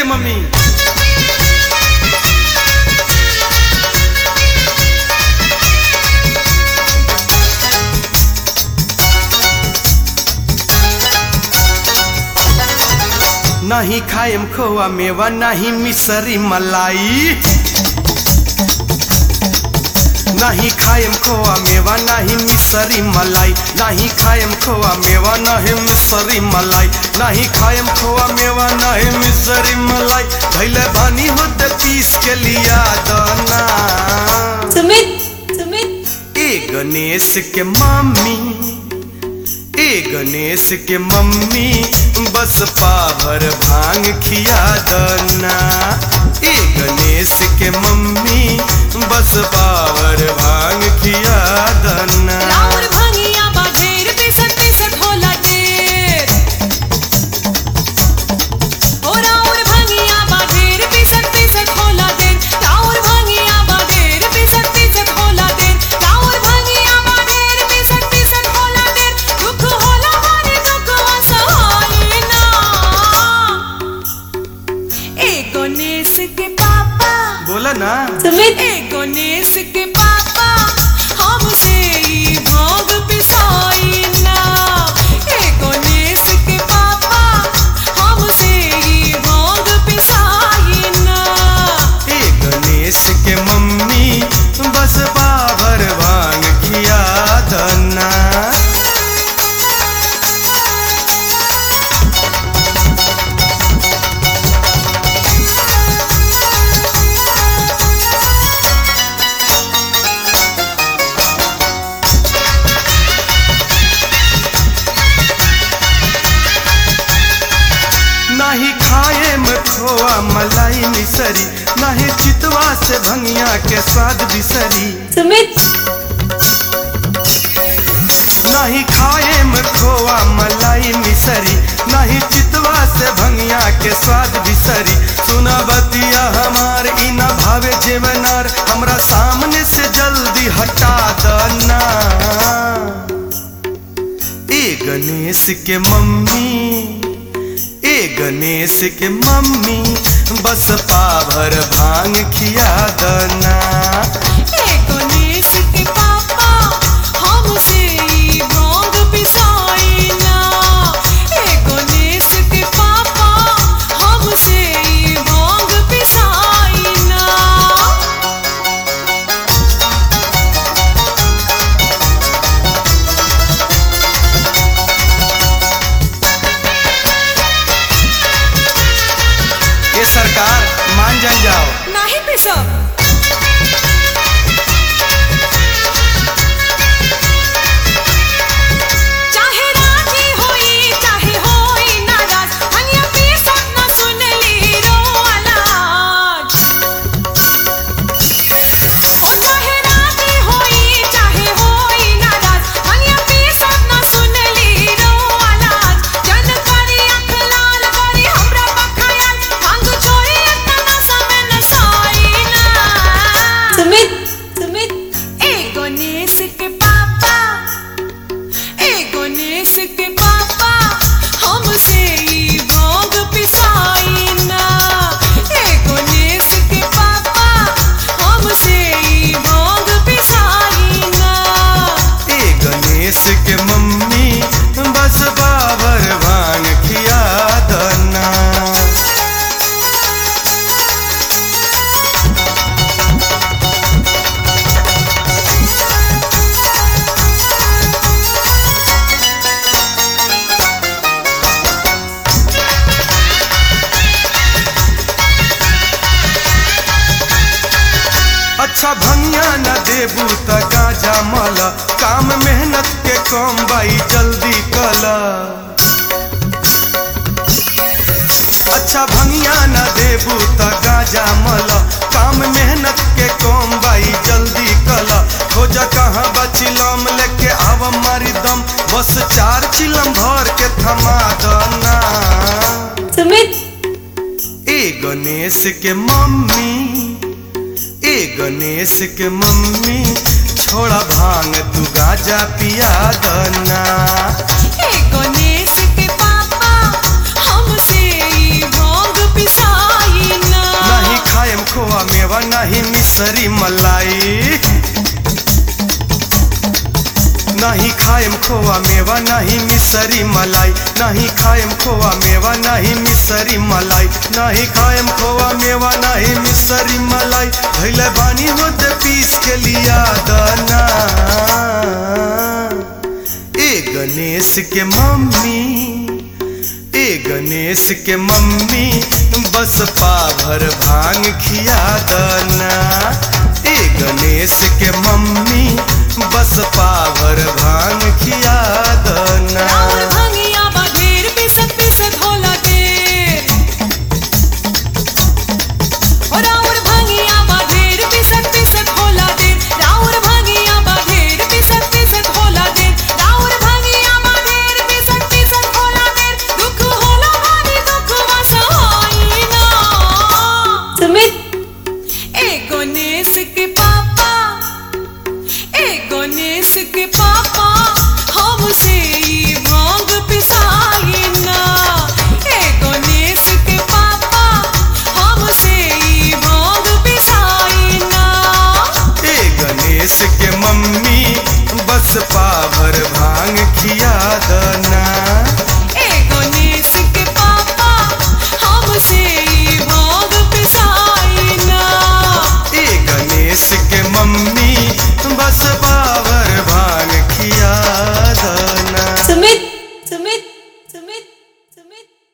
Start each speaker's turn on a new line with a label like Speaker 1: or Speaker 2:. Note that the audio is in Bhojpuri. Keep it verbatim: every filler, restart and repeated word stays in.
Speaker 1: मम्मी। नहीं खाएम खोआ मेवा नहीं मिसरी मलाई, नहीं खाएम खोआ मेवा नहीं मिसरी मलाई, नहीं खाएम खोआ मेवा नहीं मिसरी मलाई, नहीं खाएम खोआ मेवा नहीं मिसरी मलाई। भैले बानी होते पीस के लिया दाना।
Speaker 2: सुमित सुमित
Speaker 1: ए गणेश के मम्मी, ए गणेश के मम्मी बस पाभर भांग खिया दना। ए गणेश के मम्मी बस पाभर भांग खिया दना।
Speaker 2: राउर भांगिया बा ढेर पिसत पिसत होला ढेर, ओ राउर भांगिया बा ढेर पिसत पिसत होला ढेर, राउर भांगिया बा ढेर पिसत पिसत होला ढेर, राउर भांगिया बा ढेर पिसत पिसत होला ढेर। दुख होला मारे दुख असहाय ना। ए गणेश के पापा
Speaker 1: बोला ना
Speaker 2: सुमित, ए गणेश के पापा हमसे ई भांग पिसाई ना। ए गणेश के पापा हमसे ई भांग पिसाई ना।
Speaker 1: ए गणेश के मम्मी बस पाभर भांग खिया दना। नहीं खाए में खोआ मलाई मिसरी, नहीं चितवा से भंगिया के स्वाद बिसरी।
Speaker 2: सुमित
Speaker 1: नहीं खाए में खोआ मलाई मिसरी, नहीं चितवा से भंगिया के स्वाद बिसरी। सुना बतिया हमार इना भावे जेवनार, हमरा सामने से जल्दी हटा दना। ए गणेश के मम्मी, ए गणेश के मम्मी बस पाभर भांग खिया दना।
Speaker 2: ए गणेश के पापा हमसे ई भांग पिसाई ना। ए गणेश के पापा हमसे ई भांग पिसाई ना।
Speaker 1: ये सरकार मान जान जाओ।
Speaker 2: नहीं पिसब चाहे राजी होई चाहे होई नाराज, हनिया पिसब ना सुनली रो आवाज। ओ चाहे राजी होई चाहे होई नाराज, हनिया पिसब ना सुनली रो आवाज। जन करी आँख लाल करी हमरा बखायाल, भांग छोड़ी इतना समय न सोई ना। सुमित सुमित ए गणेश के पापा, ए गणेश के पापा हमसे ई भांग पिसाई ना। ए गणेश के पापा हमसे ई भांग पिसाई ना।
Speaker 1: ए गणेश के मम्मी बस पाभर भांग खिया दना। अच्छा भंगिया न देबू त गाजा मल, काम मेहनत के कम बाई जल्दी कला। अच्छा भंगिया न देबू त गाजा मल, काम मेहनत के कम बाई जल्दी कला। खोजा कहाँ बचिलम लेके आव मारी दम, बस चार चिलम भर के थमा दना।
Speaker 2: सुमित
Speaker 1: ए गणेश के मम्मी, ए गणेश के मम्मी छोड़ा भांग तू गाजा पिया दना।
Speaker 2: ए गणेश के पापा हमसे ई भांग पिसाई
Speaker 1: नहीं मिसरी मलाई, नहीं खाएम खोआ मेवा, नहीं मिसरी मलाई, नहीं खाएम खोआ मेवा, नहीं मिसरी मलाई। धैले बानी होते पीस के लिया दाना। ए गणेश के मम्मी, ए गणेश के मम्मी, बस पाभर भांग खिया दना। ए गणेश के मम्मी, बस पाभर भांग खिया दना।
Speaker 2: राउर भंगिया बघेर पिसत पिसत होला देर। ओ राउर भंगिया बघेर पिसत पिसत होला देर। राउर भंगिया बघेर पिसत पिसत होला देर। राउर भंगिया बघेर पिसत पिसत होला देर। दुख होला भारी दुख वसहाई ना। सुमित ए गणेश के पापा, ए गणेश के पापा, हमसे ई भांग पिसाई ना। ए गणेश के पापा, हमसे ई भांग पिसाई ना।
Speaker 1: ए गणेश के मम्मी, बस पाभर भांग खिया दना।
Speaker 2: ए गणेश के पापा, हमसे ई भांग पिसाई ना।
Speaker 1: ए गणेश के मम्मी, बस पाभर भांग खिया दना।
Speaker 2: सुमित सुमित सुमित सुमित